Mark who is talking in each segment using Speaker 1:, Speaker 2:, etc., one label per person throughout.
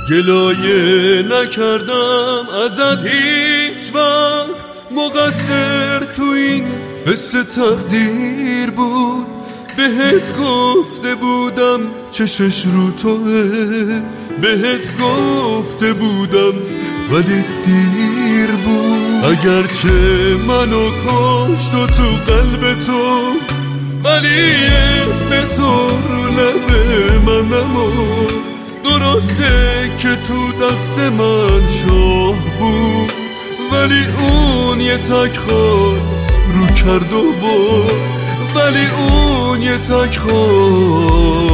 Speaker 1: گلایه نکردم ازت هیچ وقت، مقصر تو این حس تقدیر بود. بهت گفته بودم چشش رو توه، بهت گفته بودم ولی دیر بود. اگرچه منو کشت و تو قلب تو، ولی اسم تو رو لب من نمون. درسته که تو دست من شاه بود، ولی اون یه تک خال رو کرد و برد، ولی اون یه تک خال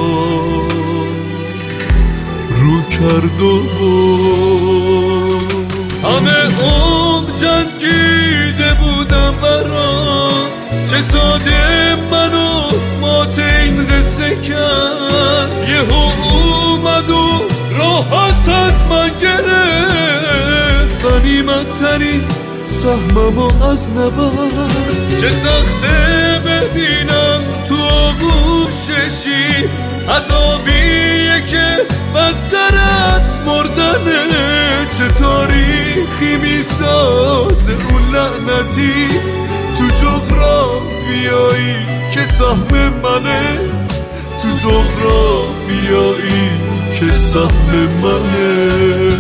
Speaker 1: رو کرد و برد. همه عمر جنگیده بودم برات، چه ساده منو مات این قصه کرد. یهو اومد و راحت از من گرفت، غنیمت‌ترین سهممو از نبرد. چه سخته ببینم تو آغوششی، عذابیه که بدتر از مردنه. چه تاریخی میسازه اون لعنتی تو جغرافیایی که سهم منه، تو جغرافیایی که سهم منه.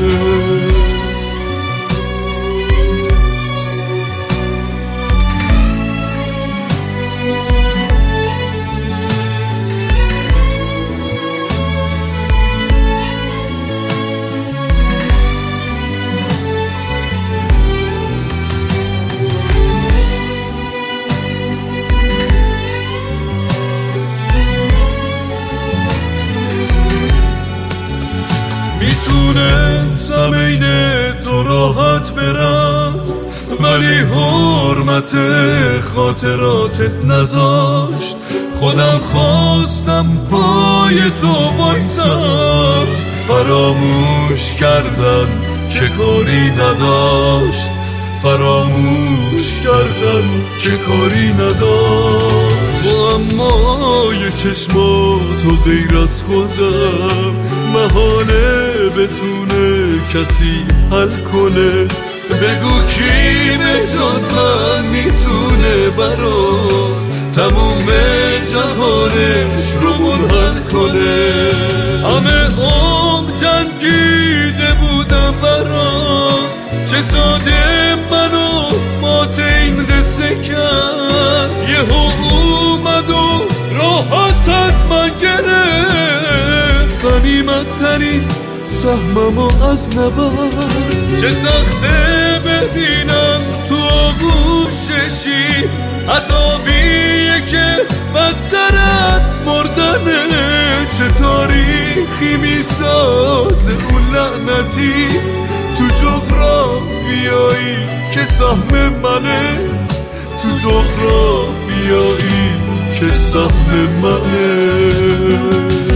Speaker 1: میتونستم این تو راحت برم، ولی حرمت خاطراتت نذاشت. خودم خواستم پای تو وایسم، فراموش کردم که کاری نداشت، فراموش کردم که کاری نداشت. با امای چشماتو غیر از خودم محاله بتونه کسی حل کنه. بگو کی به جز من میتونه برات تموم جهانش رو منحل کنه. همه عمر جنگیده بودم برات، چه ساده منو مات این قصه کرد. یهو اومد و راحت از من گرفت، غنیمت‌ترین سهممو از نبرد. چه سخته ببینم تو آغوششی، عذابیه که بدتر از مردنه. چه تاریخی میسازه اون لعنتی تو جغرافیایی که سهم منه، تو جغرافیایی که سهم منه.